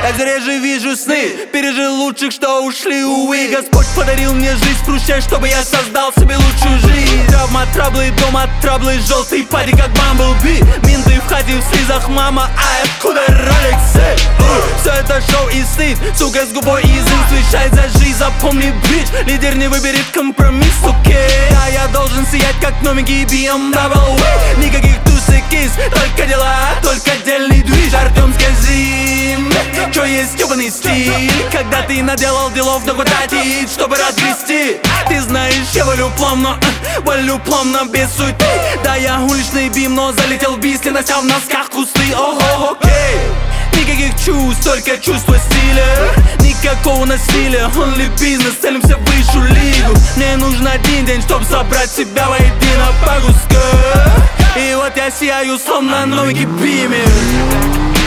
Я все реже вижу сны, пережил лучших, что ушли, увы. Господь подарил мне жизнь, спустя, чтобы я создал себе лучшую жизнь. Травма, траблы, дома, траблы, желтый пади, как Бамблби. Менты в хате в слезах, мама, а откуда Ролексы? Все это шоу и стыд, сука, с губой язык свечает за жизнь, запомни, бич. Лидер не выберет компромисс, окей. А я должен сиять, как новенький BMW. Никаких тусик, только дела, только отдельный движ. Артем, скажи, чё есть ёбаный стиль? Когда ты наделал делов, но хватит, чтобы разгрести. Ты знаешь, я валю плавно, без суеты. Да, я уличный бим, но залетел в бис, нося в носках кусты. Ого, окей. Никаких чувств, только чувство стиля. Никакого насилия, only business, целимся в высшую лигу. Мне нужен один день, чтоб собрать себя воедино по кускам. И вот я сияю, словно новенький бимер.